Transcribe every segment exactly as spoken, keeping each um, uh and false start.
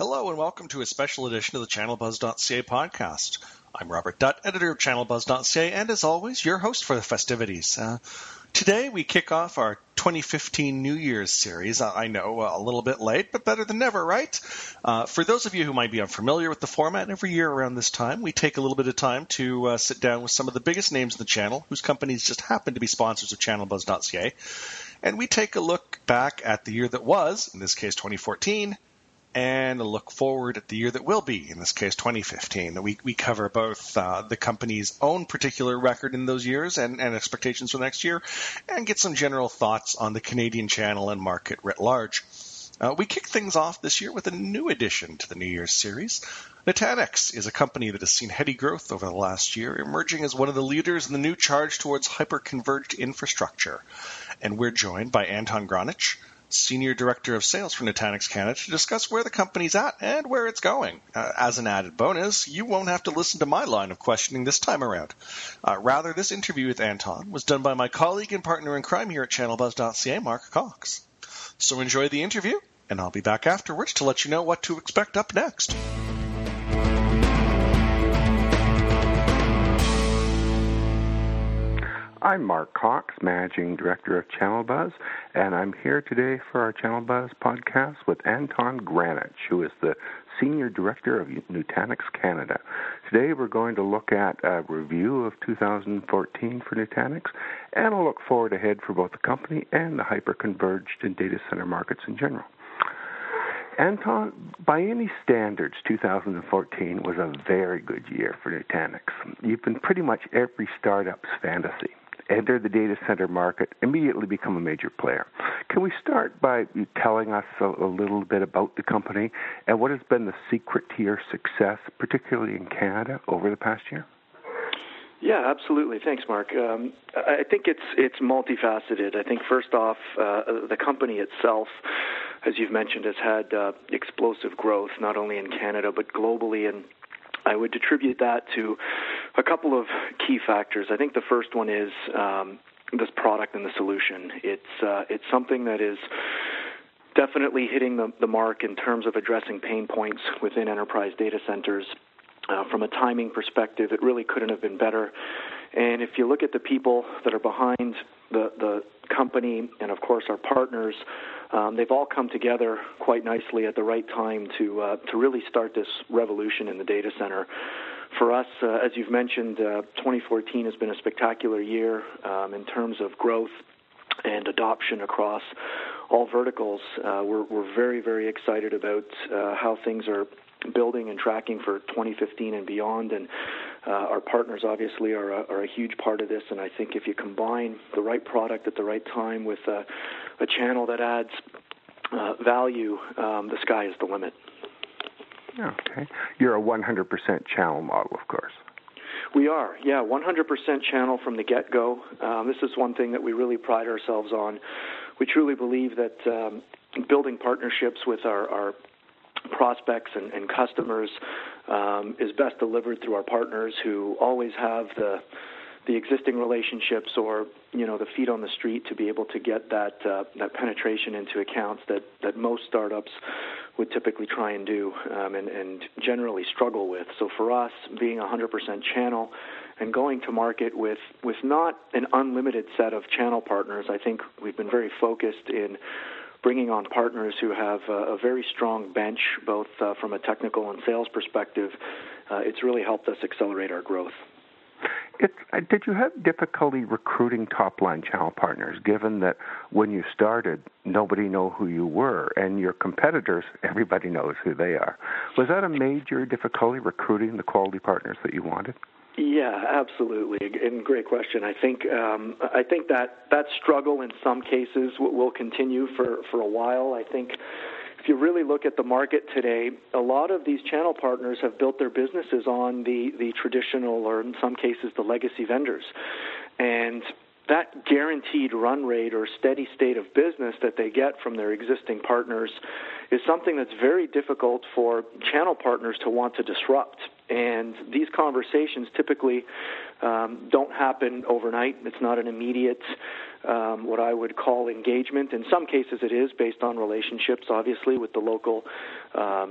Hello and welcome to a special edition of the channel buzz dot c a podcast. I'm Robert Dutt, editor of channel buzz dot c a, and as always, your host for the festivities. Uh, today we kick off our twenty fifteen New Year's series. I know uh, a little bit late, but better than never, right? Uh, for those of you who might be unfamiliar with the format, every year around this time, we take a little bit of time to uh, sit down with some of the biggest names in the channel, whose companies just happen to be sponsors of channel buzz dot c a, and we take a look back at the year that was, in this case twenty fourteen, and a look forward at the year that will be, in this case twenty fifteen. We, we cover both uh, the company's own particular record in those years and, and expectations for next year, and get some general thoughts on the Canadian channel and market writ large. Uh, we kick things off this year with a new addition to the New Year's series. Nutanix is a company that has seen heady growth over the last year, emerging as one of the leaders in the new charge towards hyper-converged infrastructure. And we're joined by Anton Granich, Senior Director of Sales for Nutanix Canada, to discuss where the company's at and where it's going. Uh, as an added bonus, you won't have to listen to my line of questioning this time around. Uh, rather, this interview with Anton was done by my colleague and partner in crime here at channel buzz dot c a, Mark Cox. So enjoy the interview, and I'll be back afterwards to let you know what to expect up next. I'm Mark Cox, Managing Director of Channel Buzz, and I'm here today for our Channel Buzz podcast with Anton Granich, who is the Senior Director of Nutanix Canada. Today we're going to look at a review of two thousand fourteen for Nutanix and a look forward ahead for both the company and the hyper-converged and data center markets in general. Anton, by any standards, two thousand fourteen was a very good year for Nutanix. You've been pretty much every startup's fantasy. Enter the data center market, immediately become a major player. Can we start by you telling us a, a little bit about the company and what has been the secret to your success, particularly in Canada, over the past year? Yeah, absolutely. Thanks, Mark. Um, I think it's it's multifaceted. I think first off, uh, the company itself, as you've mentioned, has had uh, explosive growth, not only in Canada but globally, and I would attribute that to a couple of key factors. I think the first one is um, this product and the solution. It's uh, it's something that is definitely hitting the, the mark in terms of addressing pain points within enterprise data centers. Uh, from a timing perspective, it really couldn't have been better. And if you look at the people that are behind the, the company and, of course, our partners, um, they've all come together quite nicely at the right time to uh, to really start this revolution in the data center. For us, uh, as you've mentioned, uh, twenty fourteen has been a spectacular year um, in terms of growth and adoption across all verticals. Uh, we're, we're very, very excited about uh, how things are building and tracking for twenty fifteen and beyond, and uh, our partners obviously are a, are a huge part of this. And I think if you combine the right product at the right time with uh, a channel that adds uh, value, um, the sky is the limit. Okay. You're a one hundred percent channel model, of course. We are, yeah, one hundred percent channel from the get-go. Um, this is one thing that we really pride ourselves on. We truly believe that um, building partnerships with our, our prospects and, and customers um, is best delivered through our partners, who always have the the existing relationships or, you know, the feet on the street to be able to get that uh, that penetration into accounts that, that most startups would typically try and do um, and, and generally struggle with. So for us, being a one hundred percent channel and going to market with, with not an unlimited set of channel partners, I think we've been very focused in bringing on partners who have a, a very strong bench, both uh, from a technical and sales perspective. Uh, it's really helped us accelerate our growth. It's, uh, did you have difficulty recruiting top-line channel partners, given that when you started, nobody knew who you were, and your competitors, everybody knows who they are? Was that a major difficulty, recruiting the quality partners that you wanted? Yeah, absolutely, and great question. I think um, I think that that struggle in some cases will, will continue for, for a while. I think if you really look at the market today, a lot of these channel partners have built their businesses on the, the traditional, or in some cases the legacy vendors. And that guaranteed run rate or steady state of business that they get from their existing partners is something that's very difficult for channel partners to want to disrupt. And these conversations typically um, don't happen overnight. It's not an immediate, um, what I would call engagement. In some cases it is based on relationships, obviously, with the local um,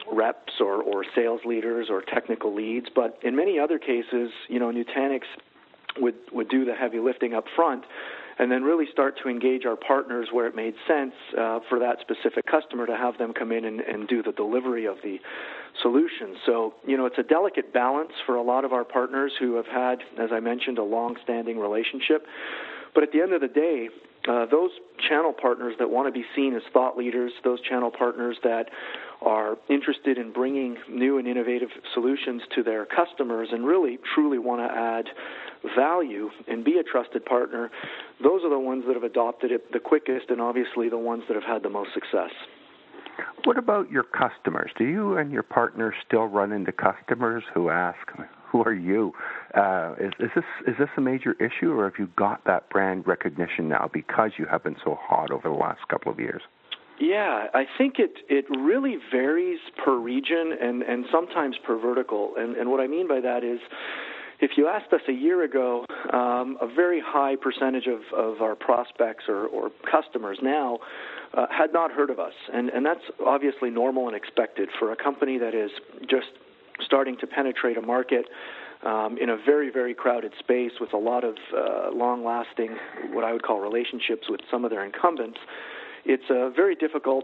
reps or, or sales leaders or technical leads. But in many other cases, you know, Nutanix would, would do the heavy lifting up front and then really start to engage our partners where it made sense uh, for that specific customer to have them come in and, and do the delivery of the solution. So, you know, it's a delicate balance for a lot of our partners who have had, as I mentioned, a long-standing relationship. But at the end of the day, uh, those channel partners that want to be seen as thought leaders, those channel partners that are interested in bringing new and innovative solutions to their customers and really truly want to add value and be a trusted partner, those are the ones that have adopted it the quickest and obviously the ones that have had the most success. What about your customers? Do you and your partners still run into customers who ask, who are you? Uh, is, is this is this a major issue, or have you got that brand recognition now because you have been so hot over the last couple of years? Yeah, I think it, it really varies per region and, and sometimes per vertical. And, and what I mean by that is, if you asked us a year ago, um, a very high percentage of, of our prospects or, or customers now uh, had not heard of us. And, and that's obviously normal and expected for a company that is just starting to penetrate a market um, in a very, very crowded space with a lot of uh, long-lasting, what I would call relationships with some of their incumbents. It's a very difficult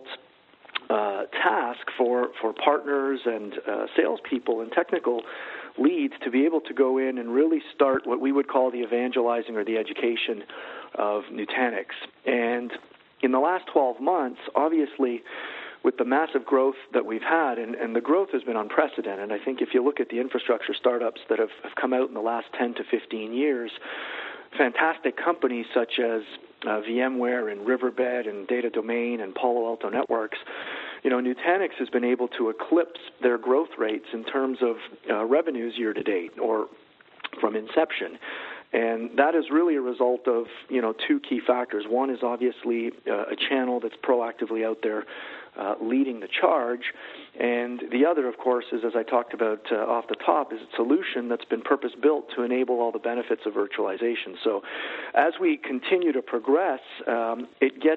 uh, task for, for partners and uh, salespeople and technical leads to be able to go in and really start what we would call the evangelizing or the education of Nutanix. And in the last twelve months, obviously, with the massive growth that we've had, and, and the growth has been unprecedented. I think if you look at the infrastructure startups that have, have come out in the last ten to fifteen years, fantastic companies such as uh, VMware and Riverbed and Data Domain and Palo Alto Networks, you know, Nutanix has been able to eclipse their growth rates in terms of uh, revenues year to date or from inception. And that is really a result of, you know, two key factors. One is obviously uh, a channel that's proactively out there uh, leading the charge. And the other, of course, is, as I talked about uh, off the top, is a solution that's been purpose-built to enable all the benefits of virtualization. So as we continue to progress, um, it gets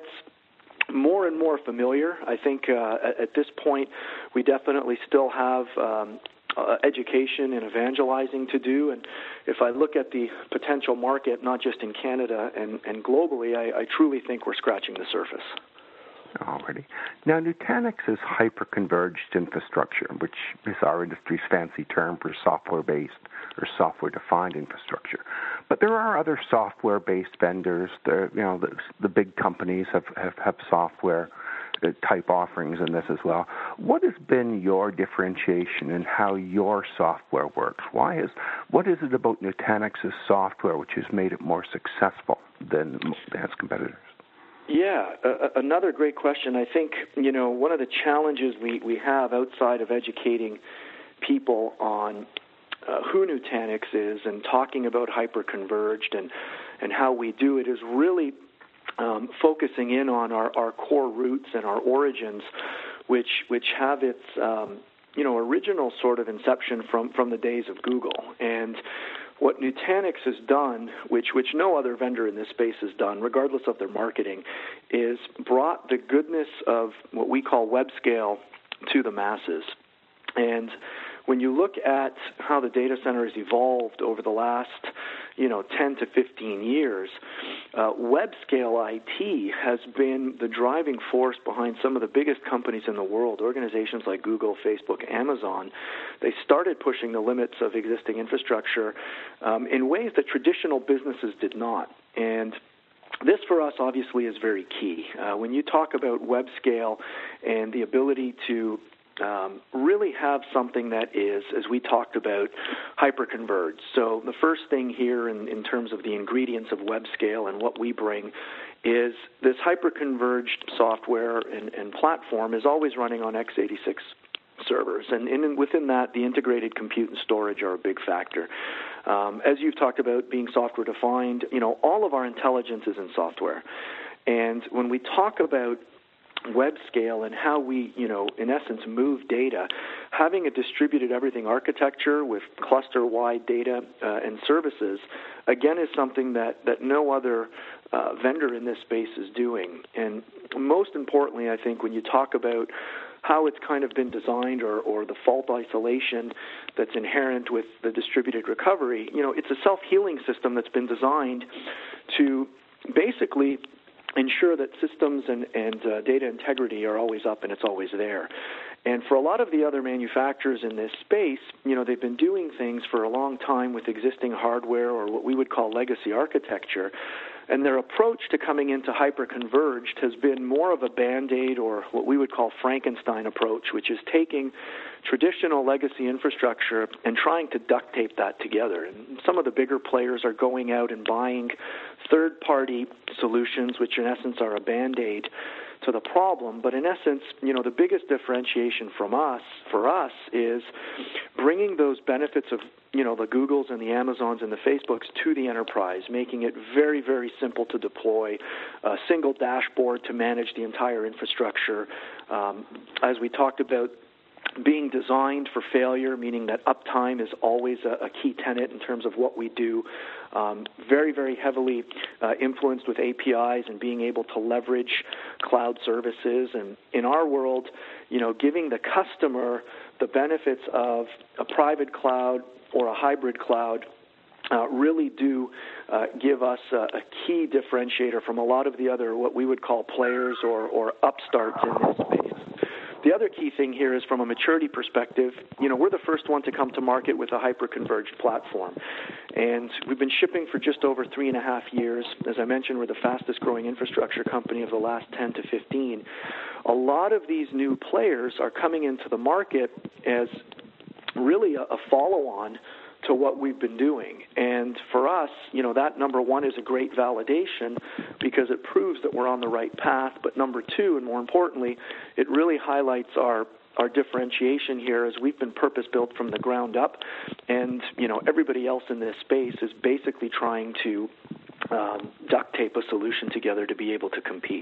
more and more familiar. I think uh, at, at this point, we definitely still have um, uh, education and evangelizing to do. And if I look at the potential market, not just in Canada and, and globally, I, I truly think we're scratching the surface. Already. Now, Nutanix is hyper-converged infrastructure, which is our industry's fancy term for software-based or software-defined infrastructure. But there are other software-based vendors. There, you know, the, the big companies have, have, have software type offerings in this as well. What has been your differentiation in how your software works? Why is what is it about Nutanix's software which has made it more successful than its competitors? Yeah, uh, another great question. I think, you know, one of the challenges we, we have outside of educating people on uh, who Nutanix is and talking about hyper-converged and, and how we do it is really um, focusing in on our, our core roots and our origins, which which have its, um, you know, original sort of inception from, from the days of Google. And what Nutanix has done, which which no other vendor in this space has done, regardless of their marketing, is brought the goodness of what we call web scale to the masses. And when you look at how the data center has evolved over the last, you know, ten to fifteen years, uh, web scale I T has been the driving force behind some of the biggest companies in the world, organizations like Google, Facebook, Amazon. They started pushing the limits of existing infrastructure um, in ways that traditional businesses did not. And this, for us, obviously is very key. Uh, when you talk about web scale and the ability to Um, really have something that is, as we talked about, hyper-converged. So the first thing here in, in terms of the ingredients of web scale and what we bring is this hyper-converged software and, and platform is always running on x eighty-six servers. And in, within that, the integrated compute and storage are a big factor. Um, as you've talked about being software-defined, you know, all of our intelligence is in software. And when we talk about web scale and how we, you know, in essence, move data, having a distributed everything architecture with cluster-wide data uh, and services, again, is something that, that no other uh, vendor in this space is doing. And most importantly, I think, when you talk about how it's kind of been designed or, or the fault isolation that's inherent with the distributed recovery, you know, it's a self-healing system that's been designed to basically ensure that systems and, and uh, data integrity are always up and it's always there. And for a lot of the other manufacturers in this space, you know, they've been doing things for a long time with existing hardware or what we would call legacy architecture. And their approach to coming into hyper-converged has been more of a Band-Aid or what we would call Frankenstein approach, which is taking traditional legacy infrastructure and trying to duct tape that together. And some of the bigger players are going out and buying third-party solutions, which in essence are a Band-Aid to the problem. But in essence, you know, the biggest differentiation from us, for us, is bringing those benefits of, you know, the Googles and the Amazons and the Facebooks to the enterprise, making it very, very simple to deploy, a single dashboard to manage the entire infrastructure. Um, as we talked about, being designed for failure, meaning that uptime is always a, a key tenet in terms of what we do. Um, very, very heavily uh, influenced with A P Is and being able to leverage cloud services. And in our world, you know, giving the customer the benefits of a private cloud or a hybrid cloud uh, really do uh, give us a, a key differentiator from a lot of the other what we would call players or, or upstarts in this space. The other key thing here is from a maturity perspective, you know, we're the first one to come to market with a hyper-converged platform. And we've been shipping for just over three and a half years. As I mentioned, we're the fastest growing infrastructure company of the last ten to fifteen. A lot of these new players are coming into the market as really a, a follow-on to what we've been doing. And for us, you know, that number one is a great validation because it proves that we're on the right path. But number two, and more importantly, it really highlights our our differentiation here as we've been purpose-built from the ground up. And, you know, everybody else in this space is basically trying to um, duct tape a solution together to be able to compete.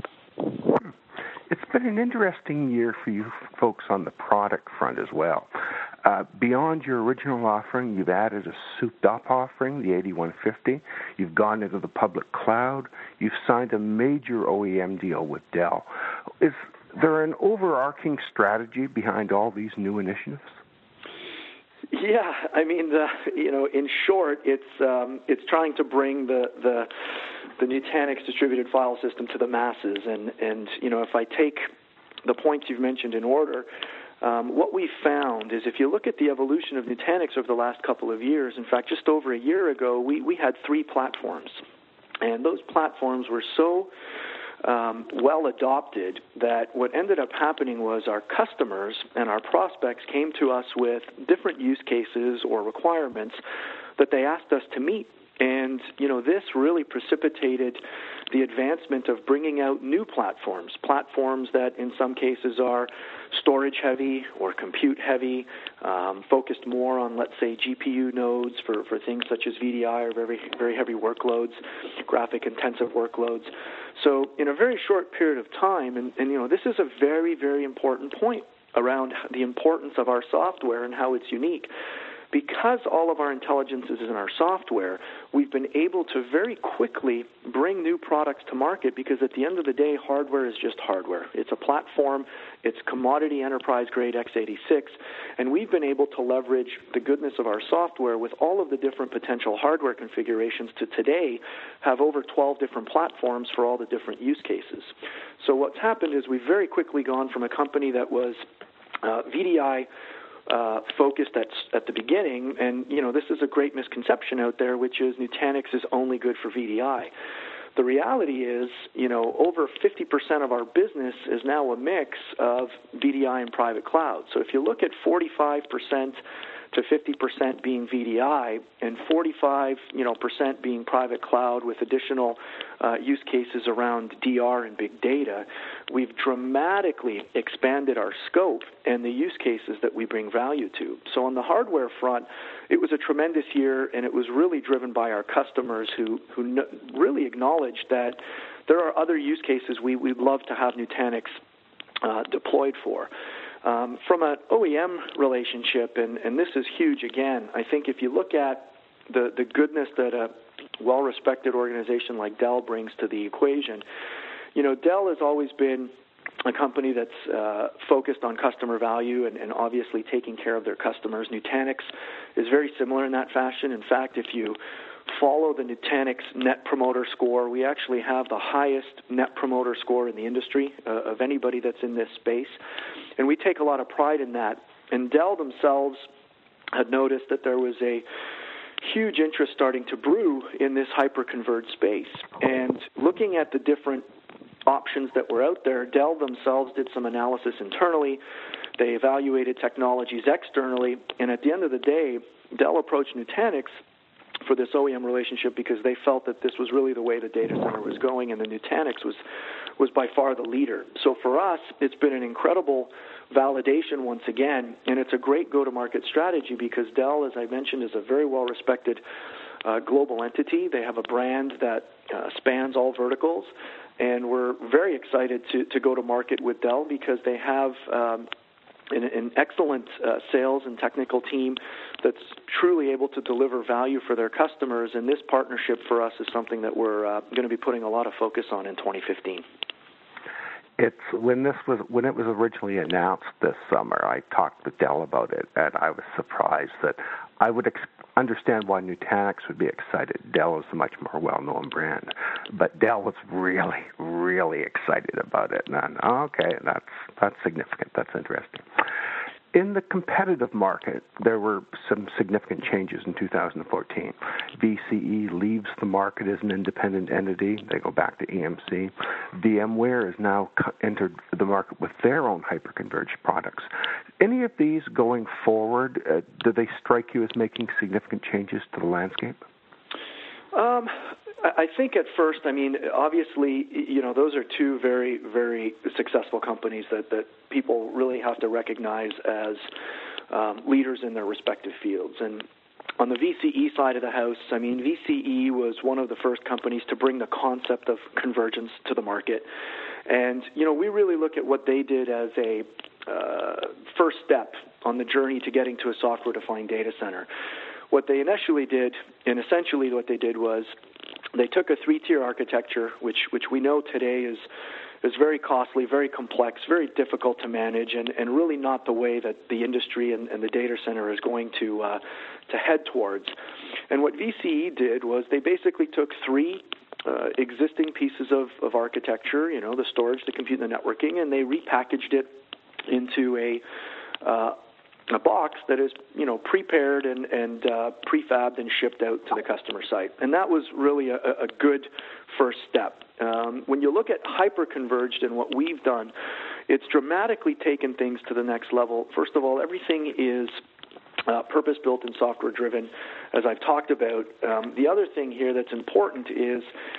It's been an interesting year for you folks on the product front as well. Uh, beyond your original offering, you've added a souped-up offering, the eighty-one fifty. You've gone into the public cloud. You've signed a major O E M deal with Dell. Is there an overarching strategy behind all these new initiatives? Yeah, I mean, the, you know, in short, it's um, it's trying to bring the the the Nutanix distributed file system to the masses, and and you know, if I take the points you've mentioned in order. Um, what we found is if you look at the evolution of Nutanix over the last couple of years, in fact, just over a year ago, we, we had three platforms. And those platforms were so um, well adopted that what ended up happening was our customers and our prospects came to us with different use cases or requirements that they asked us to meet. And, you know, this really precipitated the advancement of bringing out new platforms, platforms that in some cases are storage-heavy or compute-heavy, um, focused more on, let's say, G P U nodes for, for things such as V D I or very, very heavy workloads, graphic-intensive workloads. So in a very short period of time, and, and, you know, this is a very, very important point around the importance of our software and how it's unique. Because all of our intelligence is in our software, we've been able to very quickly bring new products to market because at the end of the day, hardware is just hardware. It's a platform. It's commodity enterprise-grade x eighty-six, and we've been able to leverage the goodness of our software with all of the different potential hardware configurations to today have over twelve different platforms for all the different use cases. So what's happened is we've very quickly gone from a company that was uh, V D I Uh, focused at at the beginning, and you know this is a great misconception out there, which is Nutanix is only good for V D I. The reality is, you know, over fifty percent of our business is now a mix of V D I and private cloud. So if you look at forty-five percent to fifty percent being V D I and forty-five, you know, percent being private cloud with additional uh, use cases around D R and big data, we've dramatically expanded our scope and the use cases that we bring value to. So on the hardware front, it was a tremendous year, and it was really driven by our customers who, who no, really acknowledged that there are other use cases we, we'd love to have Nutanix uh, deployed for. Um, from an O E M relationship, and, and this is huge again, I think if you look at the, the goodness that a well-respected organization like Dell brings to the equation, you know, Dell has always been a company that's uh, focused on customer value and, and obviously taking care of their customers. Nutanix is very similar in that fashion. In fact, if you follow the Nutanix Net Promoter Score, we actually have the highest Net Promoter Score in the industry uh, of anybody that's in this space, and we take a lot of pride in that. And Dell themselves had noticed that there was a huge interest starting to brew in this hyper-converged space. And looking at the different options that were out there, Dell themselves did some analysis internally. They evaluated technologies externally. And at the end of the day, Dell approached Nutanix for this O E M relationship because they felt that this was really the way the data center was going, and the Nutanix was was by far the leader. So for us, it's been an incredible validation once again, and it's a great go-to-market strategy because Dell, as I mentioned, is a very well-respected uh, global entity. They have a brand that uh, spans all verticals, and we're very excited to, to go to market with Dell because they have um, an, an excellent uh, sales and technical team that's truly able to deliver value for their customers, and this partnership for us is something that we're uh, going to be putting a lot of focus on in twenty fifteen. It's when this was when it was originally announced this summer. I talked with Dell about it, and I was surprised that I would ex- understand why Nutanix would be excited. Dell is a much more well-known brand, but Dell was really, really excited about it. And I'm, oh, okay, that's that's significant. That's interesting. In the competitive market, there were some significant changes in two thousand fourteen. V C E leaves the market as an independent entity. They go back to E M C. VMware has now entered the market with their own hyperconverged products. Any of these going forward, uh, do they strike you as making significant changes to the landscape? Um, I think at first, I mean, obviously, you know, those are two very, very successful companies that, that people really have to recognize as um, leaders in their respective fields. And on the V C E side of the house, I mean, V C E was one of the first companies to bring the concept of convergence to the market. And, you know, we really look at what they did as a uh, first step on the journey to getting to a software-defined data center. What they initially did, and essentially what they did was they took a three-tier architecture, which which we know today is is very costly, very complex, very difficult to manage, and, and really not the way that the industry and, and the data center is going to uh, to head towards. And what V C E did was they basically took three uh, existing pieces of, of architecture, you know, the storage, the compute, and the networking, and they repackaged it into a uh, a box that is, you know, prepared and, and uh, prefabbed and shipped out to the customer site. And that was really a, a good first step. Um, when you look at hyper-converged and what we've done, it's dramatically taken things to the next level. First of all, everything is uh, purpose-built and software-driven, as I've talked about. Um, the other thing here that's important is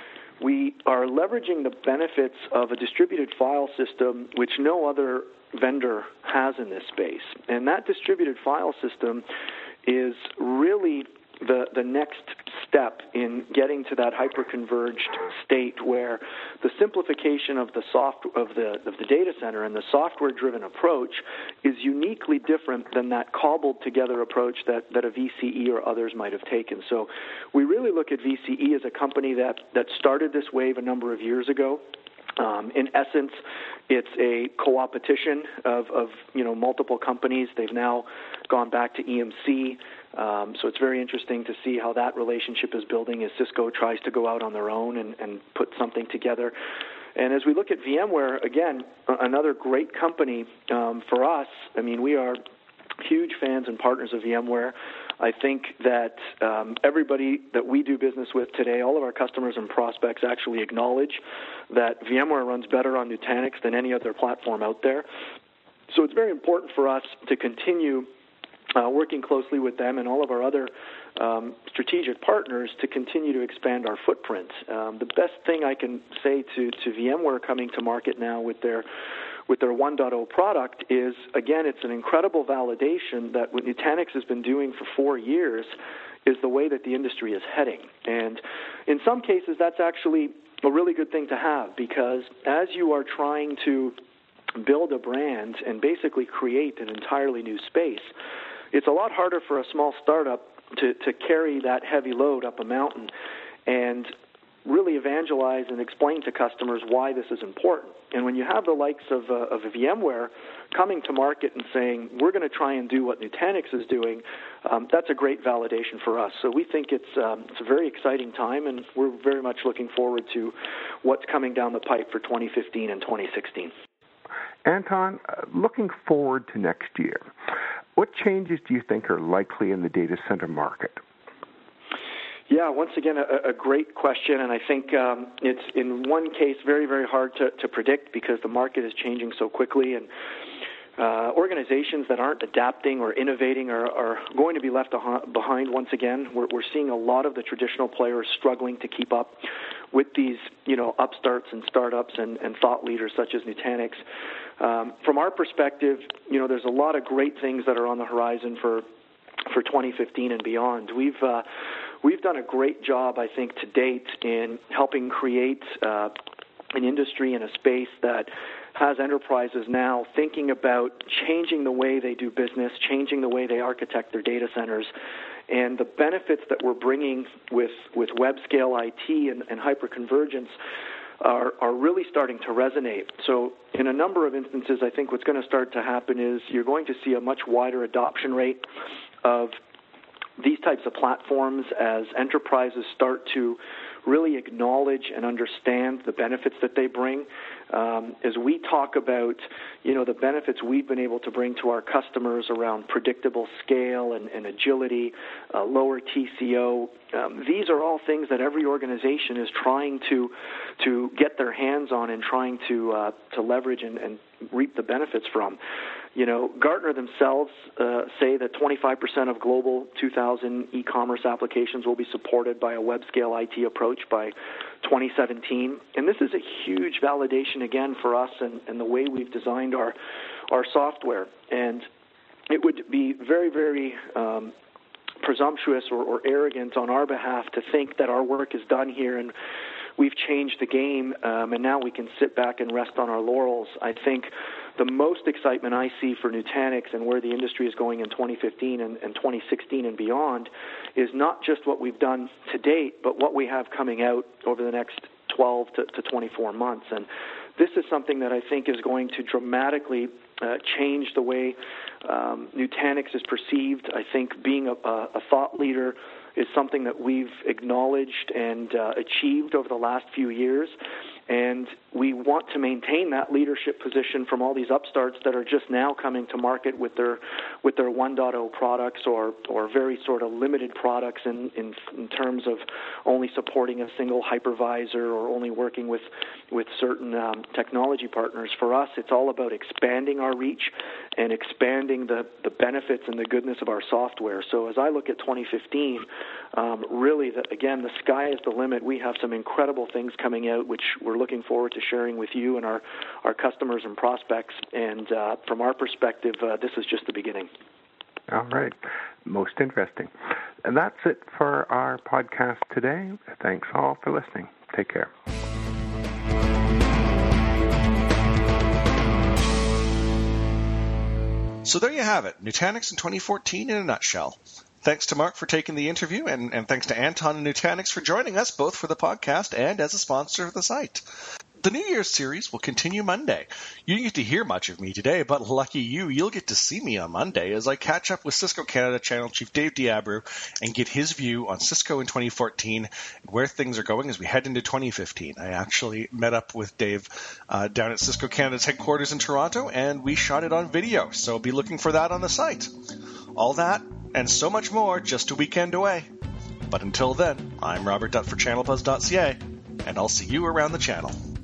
we are leveraging the benefits of a distributed file system, which no other vendor has in this space. And that distributed file system is really the the next step in getting to that hyper-converged state where the simplification of the soft of the of the data center and the software-driven approach is uniquely different than that cobbled together approach that, that a V C E or others might have taken. So we really look at V C E as a company that, that started this wave a number of years ago. Um, in essence, it's a co-opetition of, of you know multiple companies. They've now gone back to E M C, um, so it's very interesting to see how that relationship is building as Cisco tries to go out on their own and, and put something together. And as we look at VMware, again, another great company um, for us. I mean, we are huge fans and partners of VMware. I think that um, everybody that we do business with today, all of our customers and prospects actually acknowledge that VMware runs better on Nutanix than any other platform out there. So it's very important for us to continue uh, working closely with them and all of our other um, strategic partners to continue to expand our footprint. Um, the best thing I can say to, to VMware coming to market now with their with their one point oh product is, again, it's an incredible validation that what Nutanix has been doing for four years is the way that the industry is heading. And in some cases, that's actually a really good thing to have, because as you are trying to build a brand and basically create an entirely new space, it's a lot harder for a small startup to, to carry that heavy load up a mountain. And really evangelize and explain to customers why this is important. And when you have the likes of, uh, of VMware coming to market and saying, we're going to try and do what Nutanix is doing, um, that's a great validation for us. So we think it's, um, it's a very exciting time, and we're very much looking forward to what's coming down the pipe for twenty fifteen and twenty sixteen. Anton, uh, looking forward to next year, what changes do you think are likely in the data center market? Yeah, once again, a, a great question, and I think um, it's in one case very, very hard to, to predict because the market is changing so quickly, and uh, organizations that aren't adapting or innovating are, are going to be left behind once again. We're, we're seeing a lot of the traditional players struggling to keep up with these, you know, upstarts and startups and, and thought leaders such as Nutanix. Um, from our perspective, you know, there's a lot of great things that are on the horizon for for twenty fifteen and beyond. We've uh, we've done a great job, I think, to date in helping create uh, an industry and a space that has enterprises now thinking about changing the way they do business, changing the way they architect their data centers. And the benefits that we're bringing with, with web-scale I T and, and hyperconvergence are, are really starting to resonate. So in a number of instances, I think what's going to start to happen is you're going to see a much wider adoption rate of these types of platforms as enterprises start to really acknowledge and understand the benefits that they bring. Um, as we talk about, you know, the benefits we've been able to bring to our customers around predictable scale and, and agility, uh, lower T C O, um, these are all things that every organization is trying to to get their hands on and trying to uh, to leverage and, and reap the benefits from. You know, Gartner themselves uh, say that twenty-five percent of global two thousand e-commerce applications will be supported by a web-scale I T approach by twenty seventeen. And this is a huge validation, again, for us and, and the way we've designed our, our software. And it would be very, very um, presumptuous or, or arrogant on our behalf to think that our work is done here and we've changed the game, um, and now we can sit back and rest on our laurels. I think the most excitement I see for Nutanix and where the industry is going in twenty fifteen and, and twenty sixteen and beyond is not just what we've done to date, but what we have coming out over the next twelve to, to twenty-four months. And this is something that I think is going to dramatically uh, change the way um, Nutanix is perceived. I think being a, a thought leader is something that we've acknowledged and uh, achieved over the last few years, and we want to maintain that leadership position from all these upstarts that are just now coming to market with their with their one point oh products or or very sort of limited products in, in in terms of only supporting a single hypervisor or only working with with certain um, technology partners. For us, it's all about expanding our reach and expanding the, the benefits and the goodness of our software. So as I look at twenty fifteen, um, really, the, again, the sky is the limit. We have some incredible things coming out, which we're looking forward to sharing with you and our, our customers and prospects. And uh, from our perspective, uh, this is just the beginning. All right. Most interesting. And that's it for our podcast today. Thanks all for listening. Take care. So there you have it, Nutanix in twenty fourteen in a nutshell. Thanks to Mark for taking the interview, and, and thanks to Anton and Nutanix for joining us, both for the podcast and as a sponsor of the site. The New Year's series will continue Monday. You didn't get to hear much of me today, but lucky you, you'll get to see me on Monday as I catch up with Cisco Canada Channel Chief Dave Diabru and get his view on Cisco in twenty fourteen and where things are going as we head into twenty fifteen. I actually met up with Dave uh, down at Cisco Canada's headquarters in Toronto, and we shot it on video, so be looking for that on the site. All that and so much more just a weekend away. But until then, I'm Robert Dutt for channel buzz dot c a, and I'll see you around the channel.